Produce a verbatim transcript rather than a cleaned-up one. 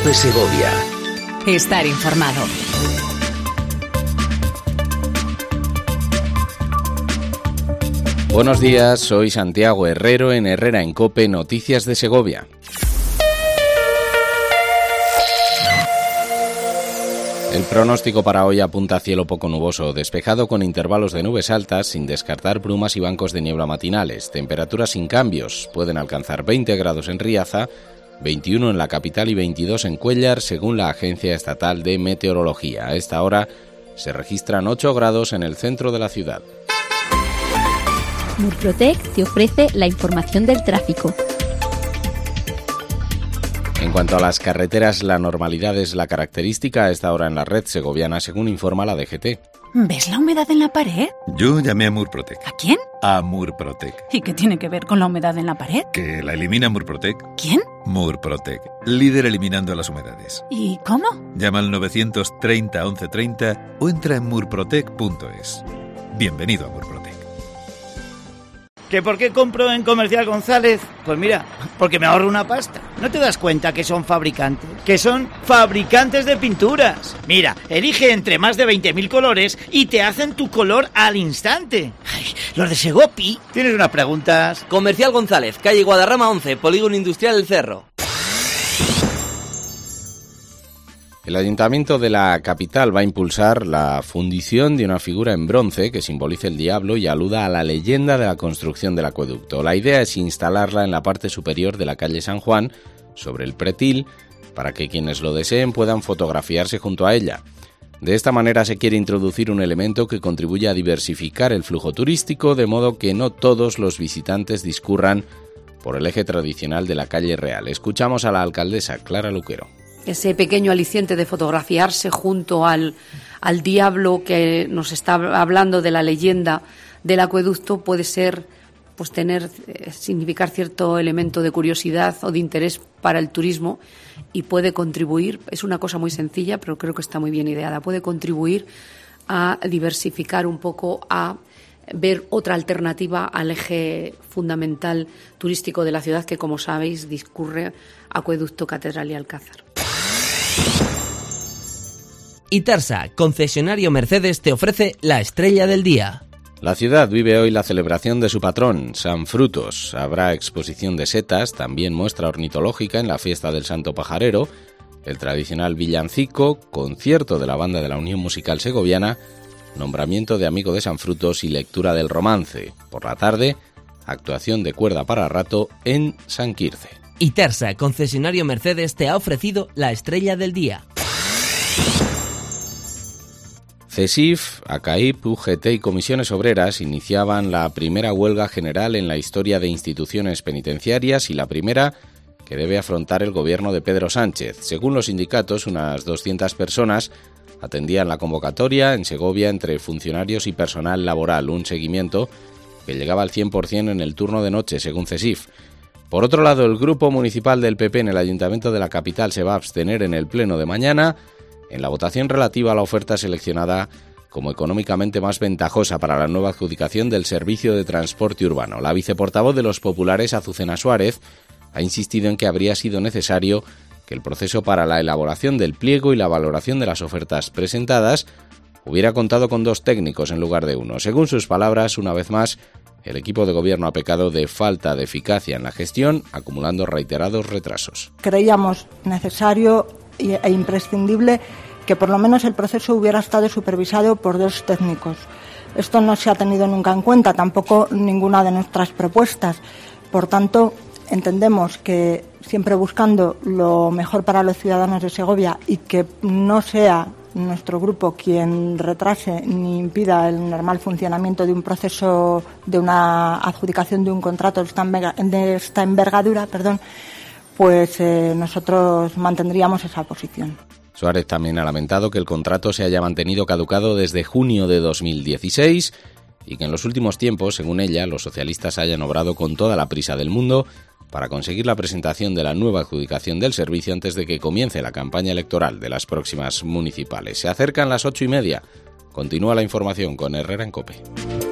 COPE Segovia. Estar informado. Buenos días, soy Santiago Herrero en Herrera en COPE, Noticias de Segovia. El pronóstico para hoy apunta a cielo poco nuboso, despejado con intervalos de nubes altas, sin descartar brumas y bancos de niebla matinales. Temperaturas sin cambios, pueden alcanzar veinte grados en Riaza, veintiuno en la capital y veintidós en Cuéllar, según la Agencia Estatal de Meteorología. A esta hora se registran ocho grados en el centro de la ciudad. Murprotec te ofrece la información del tráfico. En cuanto a las carreteras, la normalidad es la característica a esta hora en la red segoviana, según informa la D G T. ¿Ves la humedad en la pared? Yo llamé a Murprotec. ¿A quién? A Murprotec. ¿Y qué tiene que ver con la humedad en la pared? Que la elimina Murprotec. ¿Quién? Murprotec, líder eliminando las humedades. ¿Y cómo? Llama al novecientos treinta once treinta o entra en murprotec punto es. Bienvenido a Murprotec. ¿Que por qué compro en Comercial González? Pues mira, porque me ahorro una pasta. ¿No te das cuenta que son fabricantes? Que son fabricantes de pinturas. Mira, elige entre más de veinte mil colores y te hacen tu color al instante. Ay, los de Segopi. ¿Tienes unas preguntas? Comercial González, calle Guadarrama once, Polígono Industrial El Cerro. El Ayuntamiento de la capital va a impulsar la fundición de una figura en bronce que simbolice el diablo y aluda a la leyenda de la construcción del acueducto. La idea es instalarla en la parte superior de la calle San Juan, sobre el pretil, para que quienes lo deseen puedan fotografiarse junto a ella. De esta manera se quiere introducir un elemento que contribuya a diversificar el flujo turístico, de modo que no todos los visitantes discurran por el eje tradicional de la calle Real. Escuchamos a la alcaldesa Clara Luquero. Ese pequeño aliciente de fotografiarse junto al, al diablo que nos está hablando de la leyenda del acueducto puede ser, pues tener, eh, significar cierto elemento de curiosidad o de interés para el turismo y puede contribuir, es una cosa muy sencilla, pero creo que está muy bien ideada, puede contribuir a diversificar un poco, a ver otra alternativa al eje fundamental turístico de la ciudad que, como sabéis, discurre Acueducto, Catedral y Alcázar. Itarsa, concesionario Mercedes, te ofrece la estrella del día. La ciudad vive hoy la celebración de su patrón, San Frutos. Habrá exposición de setas, también muestra ornitológica en la fiesta del Santo Pajarero, el tradicional villancico, concierto de la banda de la Unión Musical Segoviana, nombramiento de amigo de San Frutos y lectura del romance. Por la tarde, actuación de cuerda para rato en San Quirce. Itarsa, concesionario Mercedes, te ha ofrecido la estrella del día. CESIF, ACAIP, U G T y comisiones obreras iniciaban la primera huelga general en la historia de instituciones penitenciarias y la primera que debe afrontar el gobierno de Pedro Sánchez. Según los sindicatos, unas doscientas personas atendían la convocatoria en Segovia entre funcionarios y personal laboral, un seguimiento que llegaba al cien por ciento en el turno de noche, según CESIF. Por otro lado, el grupo municipal del P P en el Ayuntamiento de la capital se va a abstener en el pleno de mañana en la votación relativa a la oferta seleccionada como económicamente más ventajosa para la nueva adjudicación del servicio de transporte urbano. La viceportavoz de los populares, Azucena Suárez, ha insistido en que habría sido necesario que el proceso para la elaboración del pliego y la valoración de las ofertas presentadas hubiera contado con dos técnicos en lugar de uno. Según sus palabras, una vez más, el equipo de gobierno ha pecado de falta de eficacia en la gestión, acumulando reiterados retrasos. Creíamos necesario e imprescindible que por lo menos el proceso hubiera estado supervisado por dos técnicos. Esto no se ha tenido nunca en cuenta, tampoco ninguna de nuestras propuestas. Por tanto, entendemos que siempre buscando lo mejor para los ciudadanos de Segovia y que no sea nuestro grupo quien retrase ni impida el normal funcionamiento de un proceso, de una adjudicación de un contrato de esta envergadura, perdón, pues eh, nosotros mantendríamos esa posición. Suárez también ha lamentado que el contrato se haya mantenido caducado desde junio de dos mil dieciséis y que en los últimos tiempos, según ella, los socialistas hayan obrado con toda la prisa del mundo para conseguir la presentación de la nueva adjudicación del servicio antes de que comience la campaña electoral de las próximas municipales. Se acercan las ocho y media. Continúa la información con Herrera en COPE.